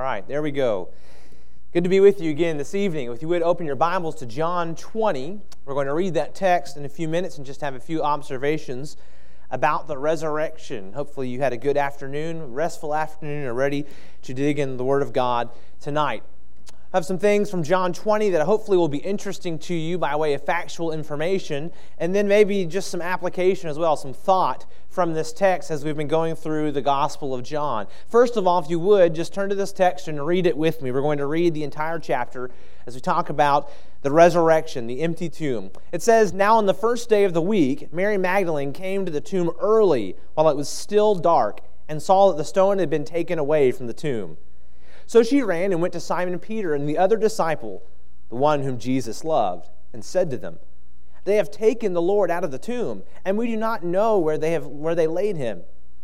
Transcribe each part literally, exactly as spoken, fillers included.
right, there we go. Good to be with you again this evening. If you would open your Bibles to John twenty, we're going to read that text in a few minutes and just have a few observations about the resurrection. Hopefully you had a good afternoon, restful afternoon, and are ready to dig in the Word of God tonight. I have some things from John twenty that hopefully will be interesting to you by way of factual information, and then maybe just some application as well, some thought from this text as we've been going through the Gospel of John. First of all, if you would, just turn to this text and read it with me. We're going to read the entire chapter as we talk about the resurrection, the empty tomb. It says, "Now on the first day of the week, Mary Magdalene came to the tomb early while it was still dark and saw that the stone had been taken away from the tomb. So she ran and went to Simon Peter and the other disciple, the one whom Jesus loved, and said to them, 'They have taken the Lord out of the tomb, and we do not know where they have where they laid him.'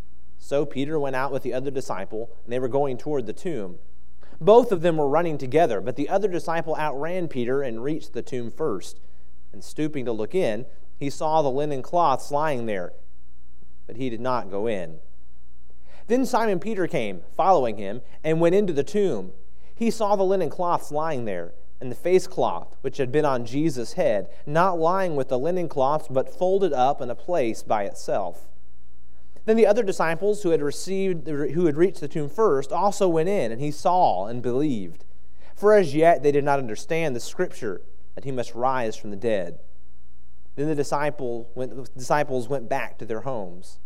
So Peter went out with the other disciple, and they were going toward the tomb. Both of them were running together, but the other disciple outran Peter and reached the tomb first. And stooping to look in, he saw the linen cloths lying there, but he did not go in. Then Simon Peter came, following him, and went into the tomb. He saw the linen cloths lying there, and the face cloth which had been on Jesus' head, not lying with the linen cloths, but folded up in a place by itself. Then the other disciples who had received, who had reached the tomb first, also went in, and he saw and believed. For as yet they did not understand the scripture that he must rise from the dead. Then the disciples went, disciples went back to their homes.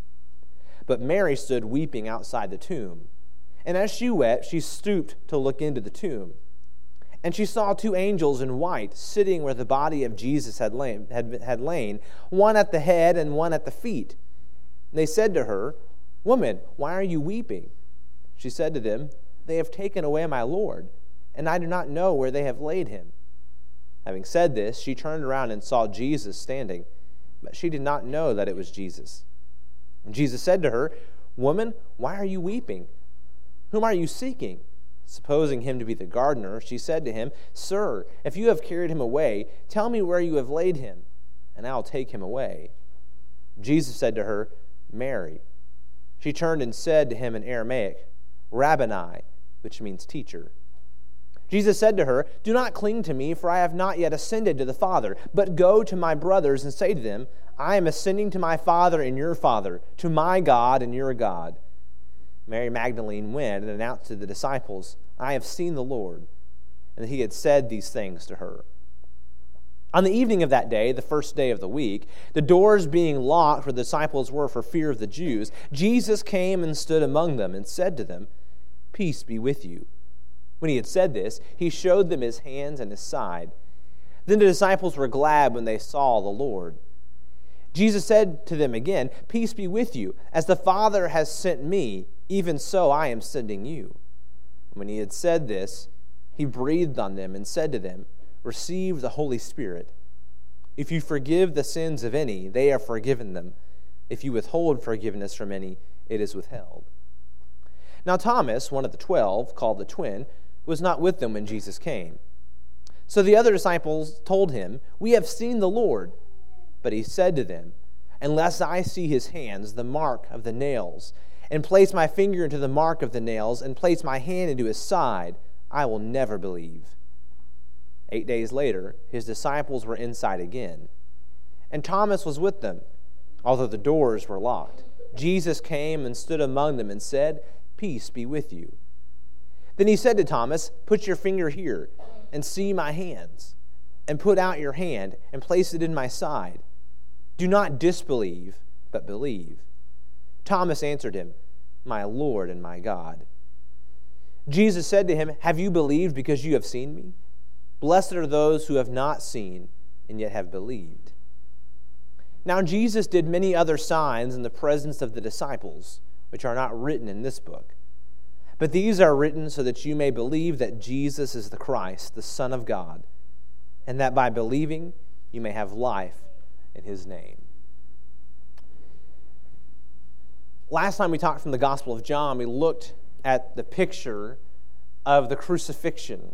But Mary stood weeping outside the tomb. And as she wept, she stooped to look into the tomb. And she saw two angels in white sitting where the body of Jesus had lain, had, had lain, one at the head and one at the feet. And they said to her, 'Woman, why are you weeping?' She said to them, 'They have taken away my Lord, and I do not know where they have laid him.' Having said this, she turned around and saw Jesus standing, but she did not know that it was Jesus. And Jesus said to her, 'Woman, why are you weeping? Whom are you seeking?' Supposing him to be the gardener, she said to him, 'Sir, if you have carried him away, tell me where you have laid him, and I will take him away.' Jesus said to her, 'Mary.' She turned and said to him in Aramaic, 'Rabboni,' which means teacher. Jesus said to her, 'Do not cling to me, for I have not yet ascended to the Father, but go to my brothers and say to them, I am ascending to my Father and your Father, to my God and your God.' Mary Magdalene went and announced to the disciples, 'I have seen the Lord,' and that he had said these things to her. On the evening of that day, the first day of the week, the doors being locked where the disciples were for fear of the Jews, Jesus came and stood among them and said to them, 'Peace be with you.' When he had said this, he showed them his hands and his side. Then the disciples were glad when they saw the Lord. Jesus said to them again, 'Peace be with you. As the Father has sent me, even so I am sending you.' When he had said this, he breathed on them and said to them, 'Receive the Holy Spirit. If you forgive the sins of any, they are forgiven them. If you withhold forgiveness from any, it is withheld.' Now Thomas, one of the twelve, called the twin, was not with them when Jesus came. So the other disciples told him, 'We have seen the Lord.' But he said to them, 'Unless I see his hands, the mark of the nails, and place my finger into the mark of the nails, and place my hand into his side, I will never believe.' Eight days later, his disciples were inside again, and Thomas was with them, although the doors were locked. Jesus came and stood among them and said, 'Peace be with you.' Then he said to Thomas, 'Put your finger here, and see my hands, and put out your hand, and place it in my side. Do not disbelieve, but believe.' Thomas answered him, 'My Lord and my God.' Jesus said to him, 'Have you believed because you have seen me? Blessed are those who have not seen and yet have believed.' Now Jesus did many other signs in the presence of the disciples, which are not written in this book. But these are written so that you may believe that Jesus is the Christ, the Son of God, and that by believing you may have life in his name." Last time we talked from the Gospel of John, we looked at the picture of the crucifixion.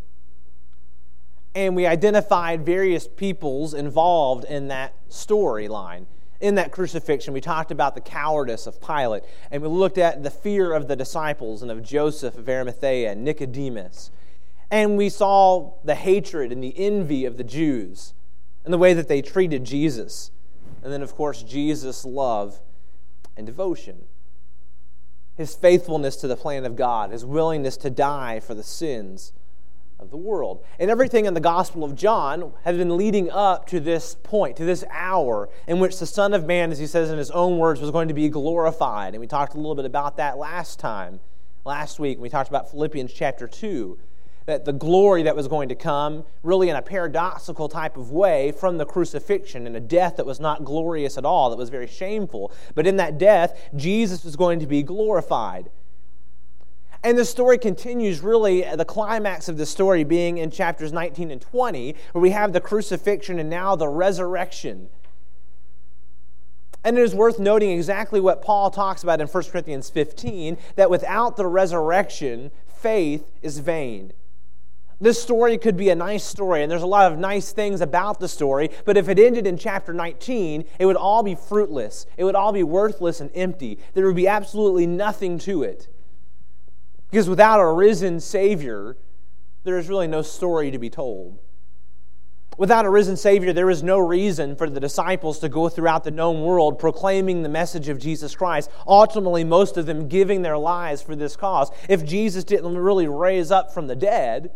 And we identified various peoples involved in that storyline. In that crucifixion, we talked about the cowardice of Pilate, and we looked at the fear of the disciples and of Joseph of Arimathea and Nicodemus. And we saw the hatred and the envy of the Jews and the way that they treated Jesus. And then, of course, Jesus' love and devotion. His faithfulness to the plan of God, his willingness to die for the sins of the world. And everything in the Gospel of John has been leading up to this point, to this hour in which the Son of Man, as he says in his own words, was going to be glorified. And we talked a little bit about that last time, last week, when we talked about Philippians chapter two, that the glory that was going to come, really in a paradoxical type of way, from the crucifixion and a death that was not glorious at all, that was very shameful. But in that death, Jesus was going to be glorified. And the story continues, really, the climax of the story being in chapters nineteen and twenty, where we have the crucifixion and now the resurrection. And it is worth noting exactly what Paul talks about in First Corinthians fifteen, that without the resurrection, faith is vain. This story could be a nice story, and there's a lot of nice things about the story, but if it ended in chapter nineteen, it would all be fruitless. It would all be worthless and empty. There would be absolutely nothing to it. Because without a risen Savior, there is really no story to be told. Without a risen Savior, there is no reason for the disciples to go throughout the known world proclaiming the message of Jesus Christ, ultimately most of them giving their lives for this cause. If Jesus didn't really raise up from the dead,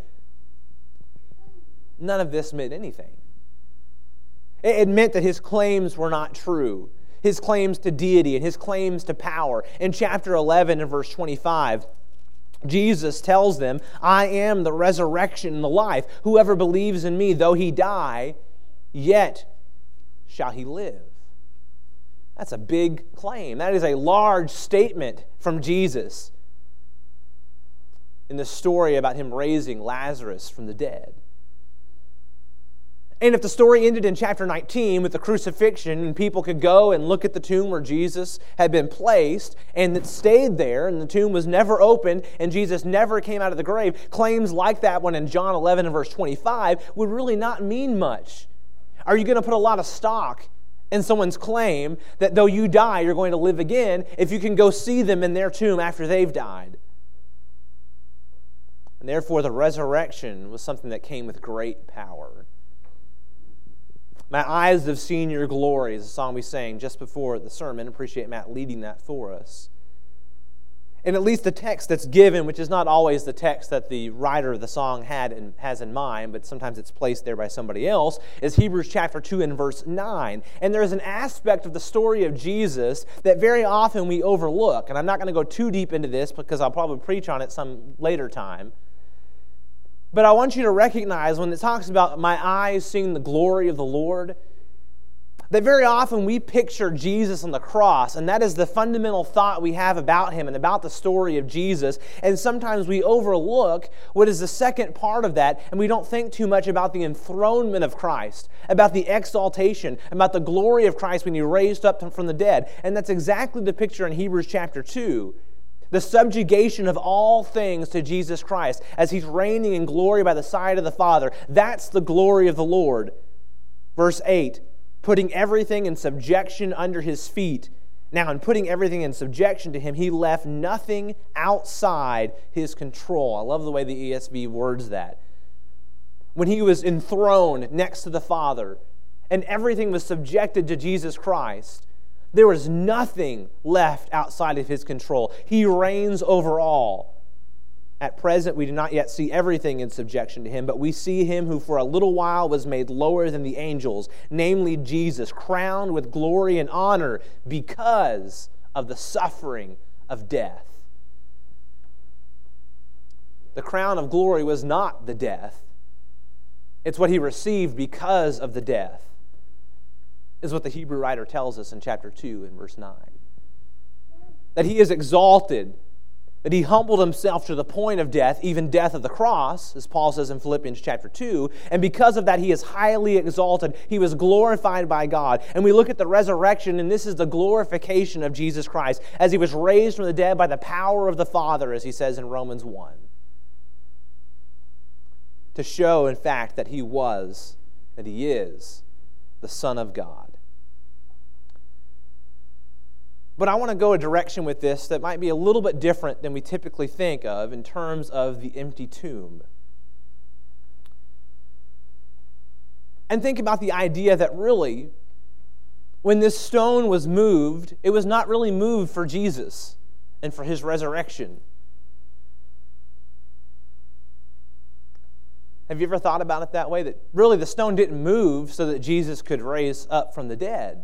none of this meant anything. It meant that his claims were not true. His claims to deity and his claims to power. In chapter eleven and verse twenty-five, Jesus tells them, I am the resurrection and the life. Whoever believes in me, though he die, yet shall he live. That's a big claim. That is a large statement from Jesus in the story about him raising Lazarus from the dead. And if the story ended in chapter nineteen with the crucifixion and people could go and look at the tomb where Jesus had been placed and it stayed there and the tomb was never opened and Jesus never came out of the grave, claims like that one in John eleven and verse twenty-five would really not mean much. Are you going to put a lot of stock in someone's claim that though you die, you're going to live again if you can go see them in their tomb after they've died? And therefore the resurrection was something that came with great power. My eyes have seen your glory is a song we sang just before the sermon. Appreciate Matt leading that for us. And at least the text that's given, which is not always the text that the writer of the song had and has in mind, but sometimes it's placed there by somebody else, is Hebrews chapter two and verse nine. And there is an aspect of the story of Jesus that very often we overlook. And I'm not going to go too deep into this because I'll probably preach on it some later time. But I want you to recognize when it talks about my eyes seeing the glory of the Lord, that very often we picture Jesus on the cross, and that is the fundamental thought we have about him and about the story of Jesus. And sometimes we overlook what is the second part of that, and we don't think too much about the enthronement of Christ, about the exaltation, about the glory of Christ when he raised up from the dead. And that's exactly the picture in Hebrews chapter two. The subjugation of all things to Jesus Christ as he's reigning in glory by the side of the Father. That's the glory of the Lord. Verse eight, putting everything in subjection under his feet. Now, in putting everything in subjection to him, he left nothing outside his control. I love the way the E S V words that. When he was enthroned next to the Father and everything was subjected to Jesus Christ, there was nothing left outside of his control. He reigns over all. At present, we do not yet see everything in subjection to him, but we see him who for a little while was made lower than the angels, namely Jesus, crowned with glory and honor because of the suffering of death. The crown of glory was not the death. It's what he received because of the death, is what the Hebrew writer tells us in chapter two and verse nine. That he is exalted, that he humbled himself to the point of death, even death of the cross, as Paul says in Philippians chapter two, and because of that he is highly exalted. He was glorified by God. And we look at the resurrection, and this is the glorification of Jesus Christ, as he was raised from the dead by the power of the Father, as he says in Romans one. To show, in fact, that he was, that he is, the Son of God. But I want to go a direction with this that might be a little bit different than we typically think of in terms of the empty tomb. And think about the idea that really, when this stone was moved, it was not really moved for Jesus and for his resurrection. Have you ever thought about it that way? That really the stone didn't move so that Jesus could raise up from the dead.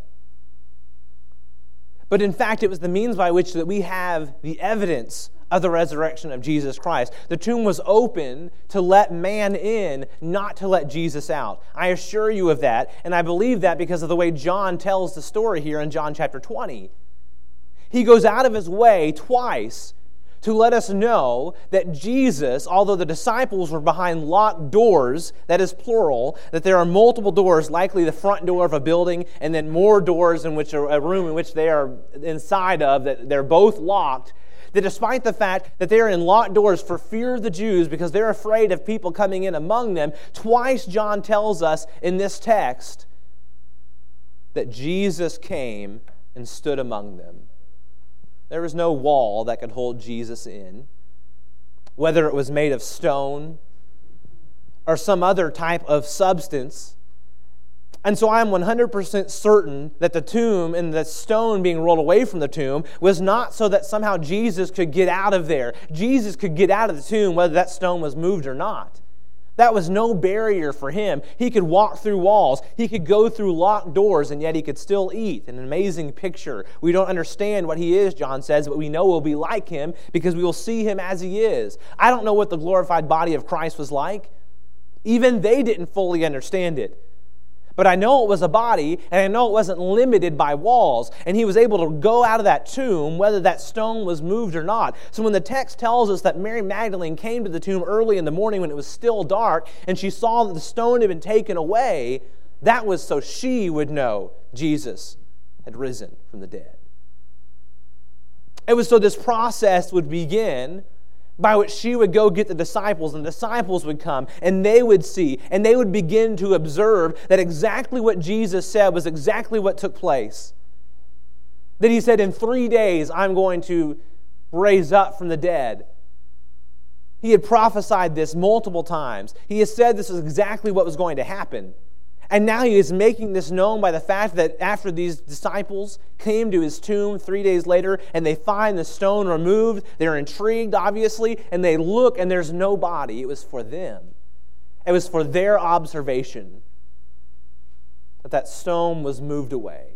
But in fact, it was the means by which that we have the evidence of the resurrection of Jesus Christ. The tomb was open to let man in, not to let Jesus out. I assure you of that, and I believe that because of the way John tells the story here in John chapter twenty. He goes out of his way twice to let us know that Jesus, although the disciples were behind locked doors, that is plural, that there are multiple doors, likely the front door of a building, and then more doors in which are a room in which they are inside of, that they're both locked, that despite the fact that they are in locked doors for fear of the Jews because they're afraid of people coming in among them, twice John tells us in this text that Jesus came and stood among them. There was no wall that could hold Jesus in, whether it was made of stone or some other type of substance. And so I'm one hundred percent certain that the tomb and the stone being rolled away from the tomb was not so that somehow Jesus could get out of there. Jesus could get out of the tomb whether that stone was moved or not. That was no barrier for him. He could walk through walls. He could go through locked doors, and yet he could still eat. An amazing picture. We don't understand what he is, John says, but we know we'll be like him because we will see him as he is. I don't know what the glorified body of Christ was like. Even they didn't fully understand it. But I know it was a body, and I know it wasn't limited by walls. And he was able to go out of that tomb, whether that stone was moved or not. So when the text tells us that Mary Magdalene came to the tomb early in the morning when it was still dark, and she saw that the stone had been taken away, that was so she would know Jesus had risen from the dead. It was so this process would begin by which she would go get the disciples, and the disciples would come, and they would see, and they would begin to observe that exactly what Jesus said was exactly what took place. That he said, in three days, I'm going to raise up from the dead. He had prophesied this multiple times. He has said this is exactly what was going to happen. And now he is making this known by the fact that after these disciples came to his tomb three days later and they find the stone removed, they're intrigued, obviously, and they look and there's no body. It was for them. It was for their observation that that stone was moved away.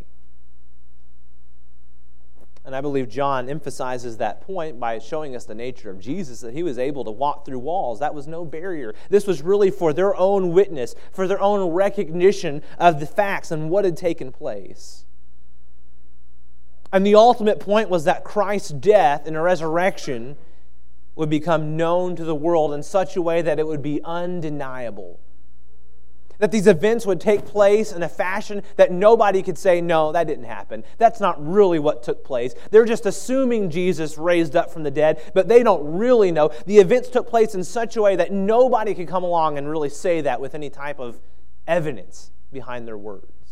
And I believe John emphasizes that point by showing us the nature of Jesus, that he was able to walk through walls. That was no barrier. This was really for their own witness, for their own recognition of the facts and what had taken place. And the ultimate point was that Christ's death and resurrection would become known to the world in such a way that it would be undeniable. That these events would take place in a fashion that nobody could say, no, that didn't happen. That's not really what took place. They're just assuming Jesus raised up from the dead, but they don't really know. The events took place in such a way that nobody could come along and really say that with any type of evidence behind their words.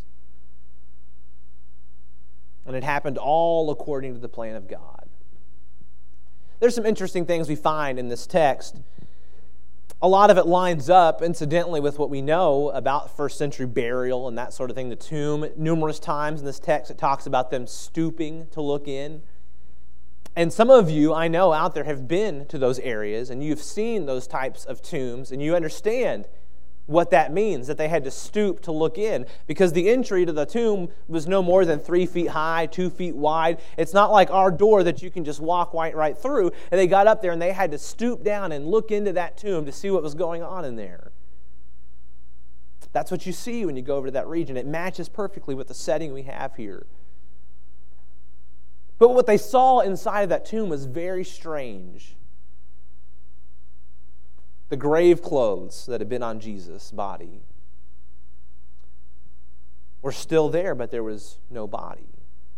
And it happened all according to the plan of God. There's some interesting things we find in this text. A lot of it lines up, incidentally, with what we know about first century burial and that sort of thing. The tomb, numerous times in this text, it talks about them stooping to look in. And some of you, I know, out there have been to those areas, and you've seen those types of tombs, and you understand what that means, that they had to stoop to look in, because the entry to the tomb was no more than three feet high, two feet wide. It's not like our door that you can just walk right, right through. And they got up there and they had to stoop down and look into that tomb to see what was going on in there. That's what you see when you go over to that region. It matches perfectly with the setting we have here. But what they saw inside of that tomb was very strange. The grave clothes that had been on Jesus' body were still there, but there was no body.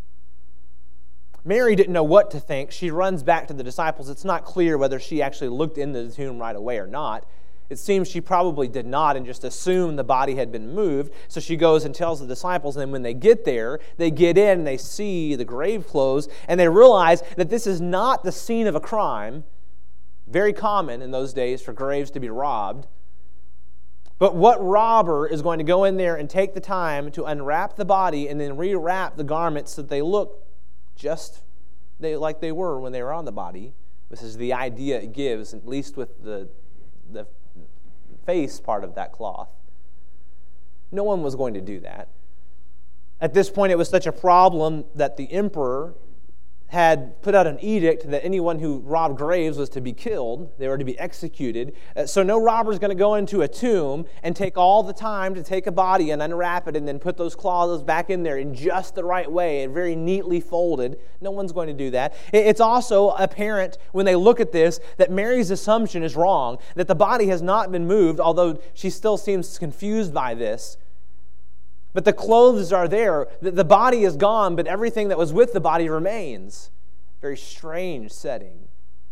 Mary didn't know what to think. She runs back to the disciples. It's not clear whether she actually looked into the tomb right away or not. It seems she probably did not and just assumed the body had been moved. So she goes and tells the disciples, and then when they get there, they get in and they see the grave clothes, and they realize that this is not the scene of a crime. Very common in those days for graves to be robbed. But what robber is going to go in there and take the time to unwrap the body and then rewrap the garments so that they look just they, like they were when they were on the body? This is the idea it gives, at least with the, the face part of that cloth. No one was going to do that. At this point, it was such a problem that the emperor had put out an edict that anyone who robbed graves was to be killed. They were to be executed. Uh, so no robber is going to go into a tomb and take all the time to take a body and unwrap it and then put those cloths back in there in just the right way and very neatly folded. No one's going to do that. It, it's also apparent when they look at this that Mary's assumption is wrong, that the body has not been moved, although she still seems confused by this. But the clothes are there. The body is gone, but everything that was with the body remains. Very strange setting.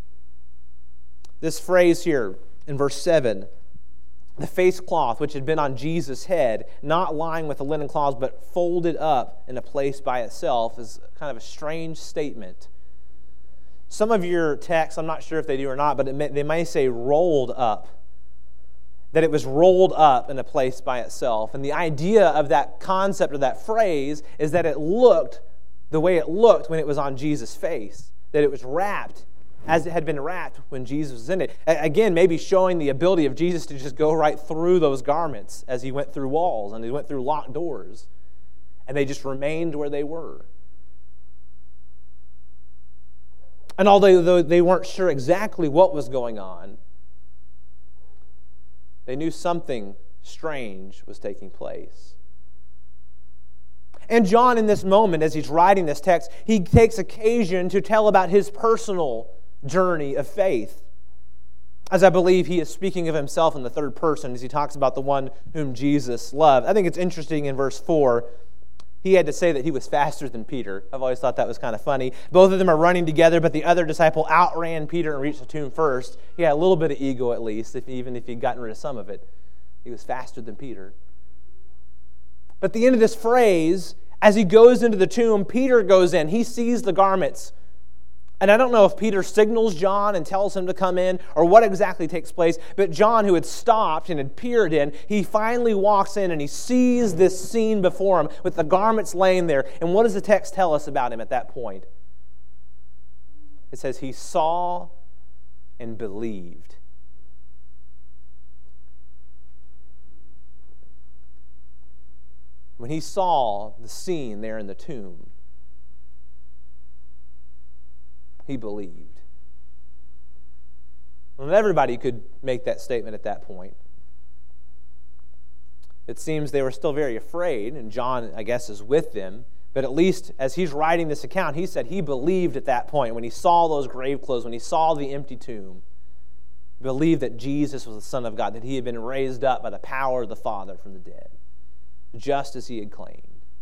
This phrase here in verse seven, the face cloth which had been on Jesus' head, not lying with the linen cloths, but folded up in a place by itself, is kind of a strange statement. Some of your texts, I'm not sure if they do or not, but it may, they may say rolled up. That it was rolled up in a place by itself. And the idea of that concept or that phrase is that it looked the way it looked when it was on Jesus' face. That it was wrapped as it had been wrapped when Jesus was in it. Again, maybe showing the ability of Jesus to just go right through those garments as he went through walls and he went through locked doors. And they just remained where they were. And although they weren't sure exactly what was going on, they knew something strange was taking place. And John, in this moment, as he's writing this text, he takes occasion to tell about his personal journey of faith. As I believe he is speaking of himself in the third person as he talks about the one whom Jesus loved. I think it's interesting in verse four, he had to say that he was faster than Peter. I've always thought that was kind of funny. Both of them are running together, but the other disciple outran Peter and reached the tomb first. He had a little bit of ego at least, if, even if he'd gotten rid of some of it. He was faster than Peter. But at the end of this phrase, as he goes into the tomb, Peter goes in. He sees the garments. And I don't know if Peter signals John and tells him to come in or what exactly takes place, but John, who had stopped and had peered in, he finally walks in and he sees this scene before him with the garments laying there. And what does the text tell us about him at that point? It says he saw and believed. When he saw the scene there in the tomb, he believed. And everybody could make that statement at that point. It seems they were still very afraid, and John, I guess, is with them. But at least as he's writing this account, he said he believed at that point, when he saw those grave clothes, when he saw the empty tomb, believed that Jesus was the Son of God, that he had been raised up by the power of the Father from the dead, just as he had claimed.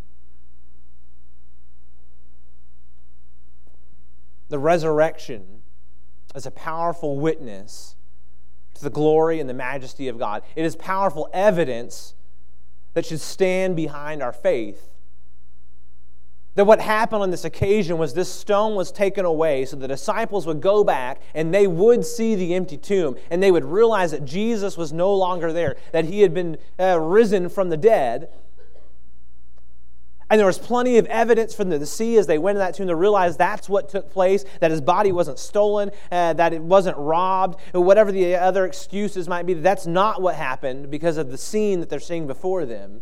The resurrection is a powerful witness to the glory and the majesty of God. It is powerful evidence that should stand behind our faith. That what happened on this occasion was this stone was taken away so the disciples would go back and they would see the empty tomb and they would realize that Jesus was no longer there, that he had been uh, risen from the dead. And there was plenty of evidence from the sea as they went to that tomb to realize that's what took place, that his body wasn't stolen, uh, that it wasn't robbed, or whatever the other excuses might be. That's not what happened because of the scene that they're seeing before them.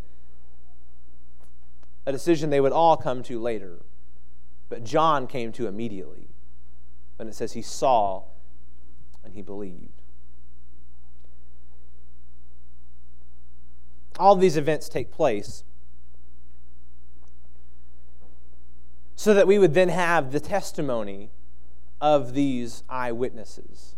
A decision they would all come to later. But John came to immediately when it says he saw and he believed. All of these events take place so that we would then have the testimony of these eyewitnesses.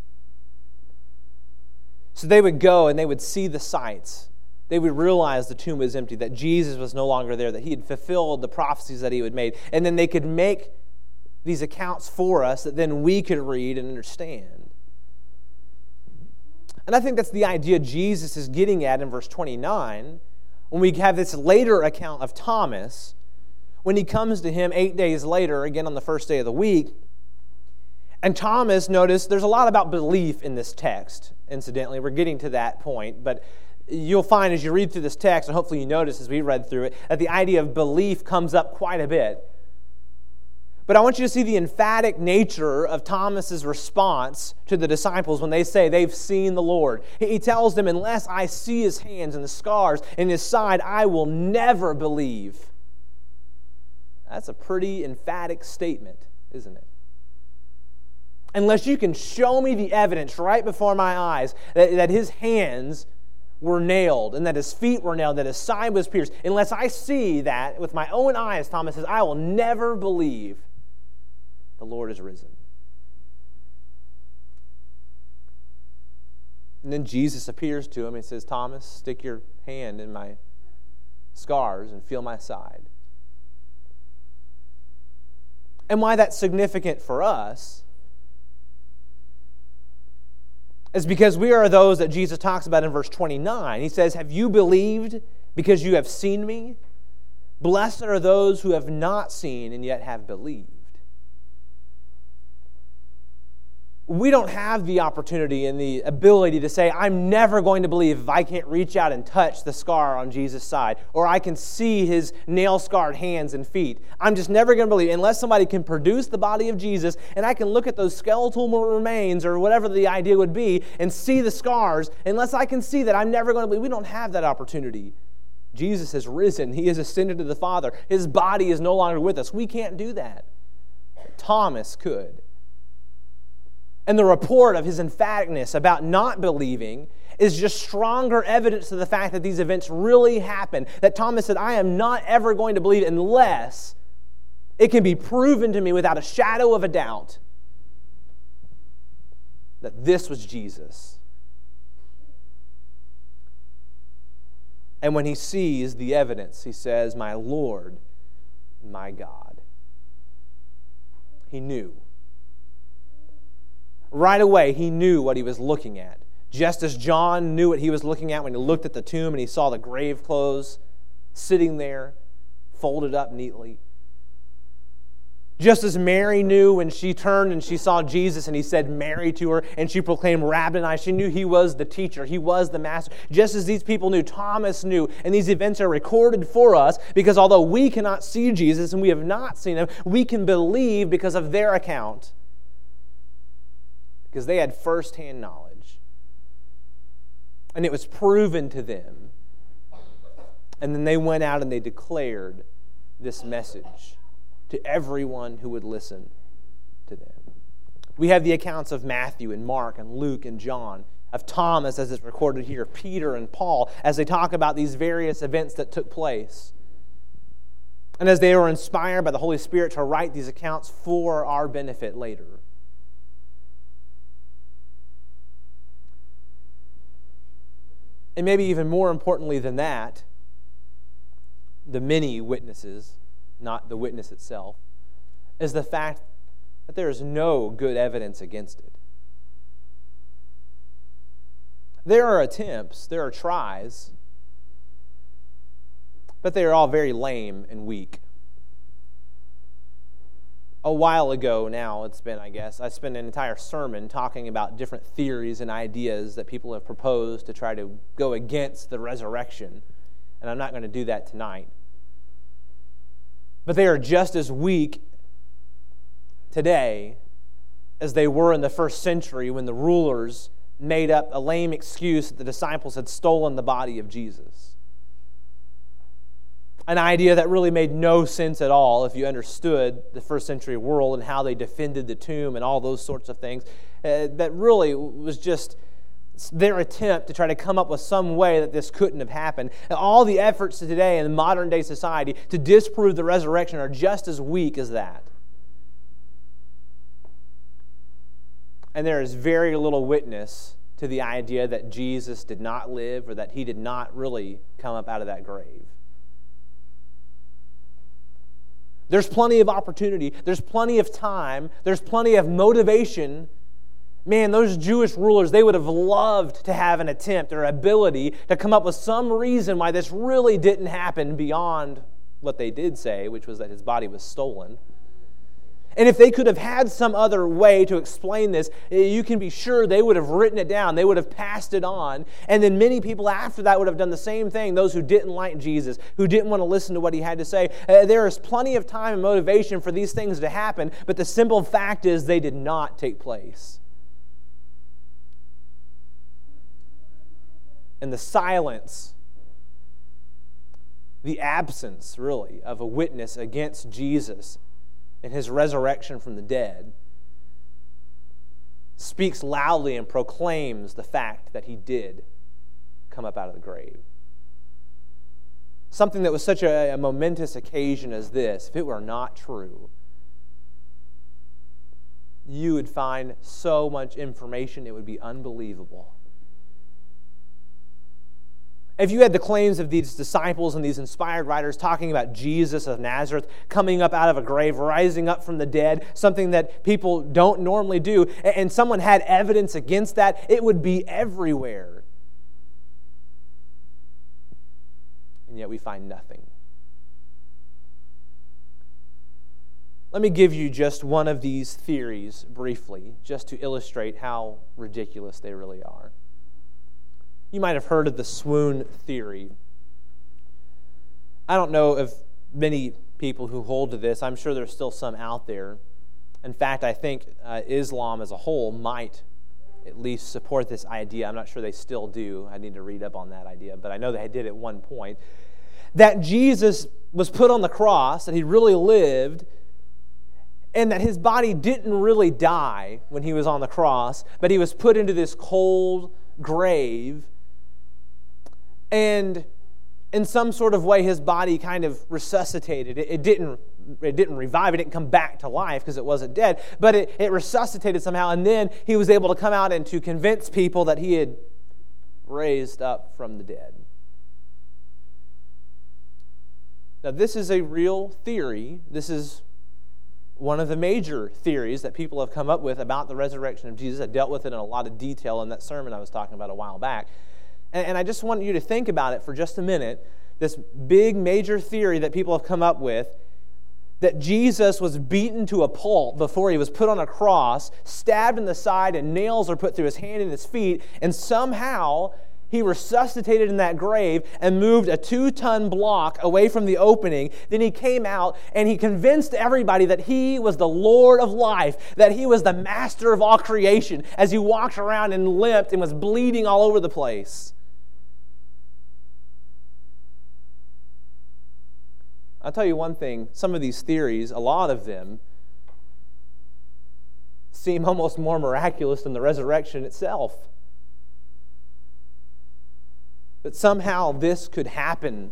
So they would go and they would see the sights. They would realize the tomb was empty, that Jesus was no longer there, that he had fulfilled the prophecies that he had made. And then they could make these accounts for us that then we could read and understand. And I think that's the idea Jesus is getting at in verse twenty-nine, when we have this later account of Thomas, when he comes to him eight days later, again on the first day of the week. And Thomas, notice, there's a lot about belief in this text, incidentally. We're getting to that point, but you'll find as you read through this text, and hopefully you notice as we read through it, that the idea of belief comes up quite a bit. But I want you to see the emphatic nature of Thomas's response to the disciples when they say they've seen the Lord. He tells them, unless I see his hands and the scars in his side, I will never believe. That's a pretty emphatic statement, isn't it? Unless you can show me the evidence right before my eyes that, that his hands were nailed and that his feet were nailed, that his side was pierced, unless I see that with my own eyes, Thomas says, I will never believe the Lord is risen. And then Jesus appears to him and says, Thomas, stick your hand in my scars and feel my side. And why that's significant for us is because we are those that Jesus talks about in verse twenty-nine. He says, have you believed because you have seen me? Blessed are those who have not seen and yet have believed. We don't have the opportunity and the ability to say, I'm never going to believe if I can't reach out and touch the scar on Jesus' side, or I can see his nail-scarred hands and feet. I'm just never going to believe unless somebody can produce the body of Jesus and I can look at those skeletal remains or whatever the idea would be and see the scars. Unless I can see that, I'm never going to believe. We don't have that opportunity. Jesus has risen. He has ascended to the Father. His body is no longer with us. We can't do that. Thomas could. And the report of his emphaticness about not believing is just stronger evidence to the fact that these events really happened. That Thomas said, I am not ever going to believe unless it can be proven to me without a shadow of a doubt that this was Jesus. And when he sees the evidence, he says, my Lord, my God. He knew. Right away, he knew what he was looking at. Just as John knew what he was looking at when he looked at the tomb and he saw the grave clothes sitting there, folded up neatly. Just as Mary knew when she turned and she saw Jesus and he said Mary to her and she proclaimed Rabboni, she knew he was the teacher, he was the master. Just as these people knew, Thomas knew, and these events are recorded for us because although we cannot see Jesus and we have not seen him, we can believe because of their account. Because they had firsthand knowledge. And it was proven to them. And then they went out and they declared this message to everyone who would listen to them. We have the accounts of Matthew and Mark and Luke and John, of Thomas as it's recorded here, Peter and Paul, as they talk about these various events that took place. And as they were inspired by the Holy Spirit to write these accounts for our benefit later. And maybe even more importantly than that, the many witnesses, not the witness itself, is the fact that there is no good evidence against it. There are attempts, there are tries, but they are all very lame and weak. A while ago now, it's been, I guess, I spent an entire sermon talking about different theories and ideas that people have proposed to try to go against the resurrection. And I'm not going to do that tonight. But they are just as weak today as they were in the first century when the rulers made up a lame excuse that the disciples had stolen the body of Jesus. An idea that really made no sense at all if you understood the first century world and how they defended the tomb and all those sorts of things. Uh, that really was just their attempt to try to come up with some way that this couldn't have happened. And all the efforts today in modern day society to disprove the resurrection are just as weak as that. And there is very little witness to the idea that Jesus did not live or that he did not really come up out of that grave. There's plenty of opportunity, there's plenty of time, there's plenty of motivation Man, those Jewish rulers, they would have loved to have an attempt or ability to come up with some reason why this really didn't happen beyond what they did say, which was that his body was stolen. And if they could have had some other way to explain this, you can be sure they would have written it down. They would have passed it on. And then many people after that would have done the same thing, those who didn't like Jesus, who didn't want to listen to what he had to say. Uh, there is plenty of time and motivation for these things to happen, but the simple fact is they did not take place. And the silence, the absence, really, of a witness against Jesus and his resurrection from the dead speaks loudly and proclaims the fact that he did come up out of the grave. Something that was such a, a momentous occasion as this, if it were not true, you would find so much information, it would be unbelievable. If you had the claims of these disciples and these inspired writers talking about Jesus of Nazareth coming up out of a grave, rising up from the dead, something that people don't normally do, and someone had evidence against that, it would be everywhere. And yet we find nothing. Let me give you just one of these theories briefly, just to illustrate how ridiculous they really are. You might have heard of the swoon theory. I don't know of many people who hold to this. I'm sure there's still some out there. In fact, I think uh, Islam as a whole might at least support this idea. I'm not sure they still do. I need to read up on that idea, but I know they did at one point. That Jesus was put on the cross, that he really lived, and that his body didn't really die when he was on the cross, but he was put into this cold grave. And in some sort of way, his body kind of resuscitated. It, it didn't it didn't revive. It didn't come back to life because it wasn't dead. But it, it resuscitated somehow. And then he was able to come out and to convince people that he had raised up from the dead. Now, this is a real theory. This is one of the major theories that people have come up with about the resurrection of Jesus. I dealt with it in a lot of detail in that sermon I was talking about a while back. And I just want you to think about it for just a minute. This big major theory that people have come up with, that Jesus was beaten to a pulp before he was put on a cross, stabbed in the side, and nails are put through his hand and his feet, and somehow he resuscitated in that grave and moved a two-ton block away from the opening. Then he came out and he convinced everybody that he was the Lord of life, that he was the master of all creation, as he walked around and limped and was bleeding all over the place. I'll tell you one thing, some of these theories, a lot of them, seem almost more miraculous than the resurrection itself. That somehow this could happen.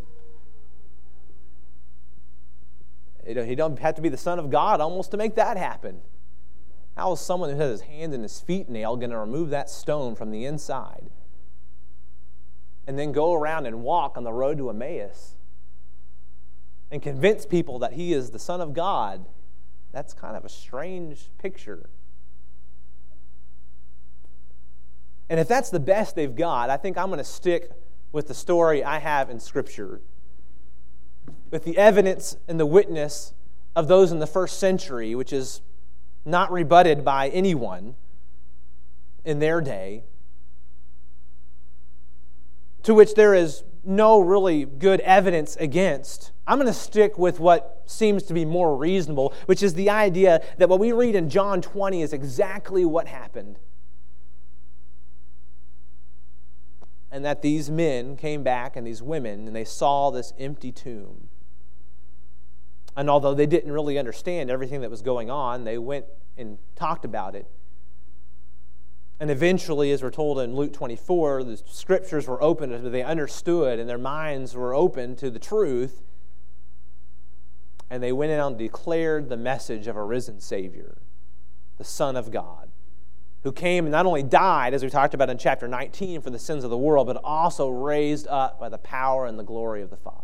You know, he don't have to be the Son of God almost to make that happen. How is someone who has his hand and his feet nailed going to remove that stone from the inside and then go around and walk on the road to Emmaus and convince people that he is the Son of God? That's kind of a strange picture. And if that's the best they've got, I think I'm going to stick with the story I have in Scripture, with the evidence and the witness of those in the first century, which is not rebutted by anyone in their day, to which there is no really good evidence against. I'm going to stick with what seems to be more reasonable, which is the idea that what we read in John twenty is exactly what happened. And that these men came back and these women, and they saw this empty tomb. And although they didn't really understand everything that was going on, they went and talked about it. And eventually, as we're told in Luke twenty-four, the Scriptures were opened, they understood, and their minds were open to the truth. And they went out and declared the message of a risen Savior, the Son of God, who came and not only died, as we talked about in chapter nineteen, for the sins of the world, but also raised up by the power and the glory of the Father.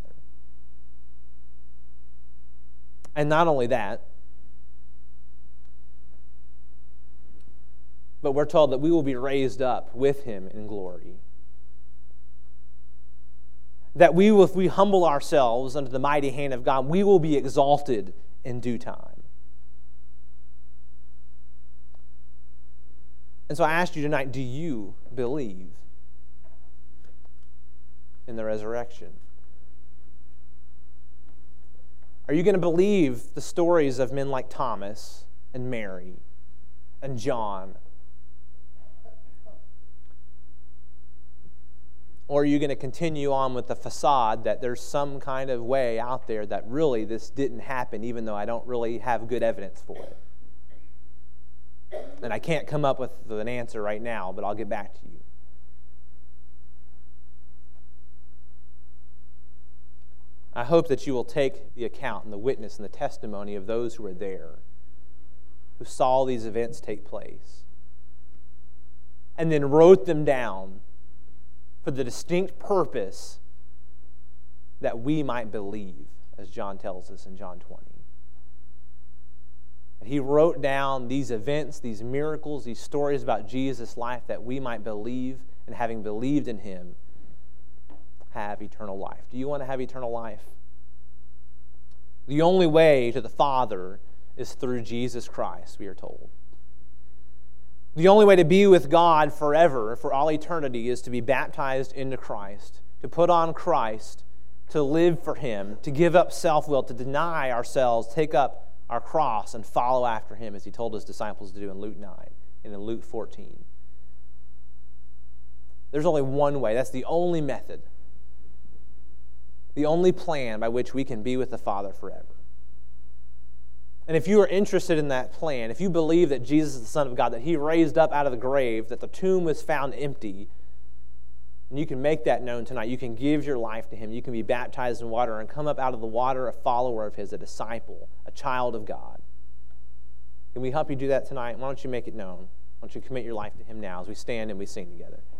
And not only that, but we're told that we will be raised up with him in glory. That we will, if we humble ourselves under the mighty hand of God, we will be exalted in due time. And so I ask you tonight, do you believe in the resurrection? Are you going to believe the stories of men like Thomas and Mary and John? Or are you going to continue on with the facade that there's some kind of way out there that really this didn't happen, even though I don't really have good evidence for it? And I can't come up with an answer right now, but I'll get back to you. I hope that you will take the account and the witness and the testimony of those who were there, who saw these events take place, and then wrote them down for the distinct purpose that we might believe, as John tells us in John twenty. And he wrote down these events, these miracles, these stories about Jesus' life that we might believe, and having believed in him, have eternal life. Do you want to have eternal life? The only way to the Father is through Jesus Christ, we are told. The only way to be with God forever, for all eternity, is to be baptized into Christ, to put on Christ, to live for him, to give up self-will, to deny ourselves, take up our cross, and follow after him, as he told his disciples to do in Luke nine and in Luke fourteen. There's only one way. That's the only method, the only plan by which we can be with the Father forever. And if you are interested in that plan, if you believe that Jesus is the Son of God, that he raised up out of the grave, that the tomb was found empty, and you can make that known tonight. You can give your life to him. You can be baptized in water and come up out of the water a follower of his, a disciple, a child of God. Can we help you do that tonight? Why don't you make it known? Why don't you commit your life to him now as we stand and we sing together?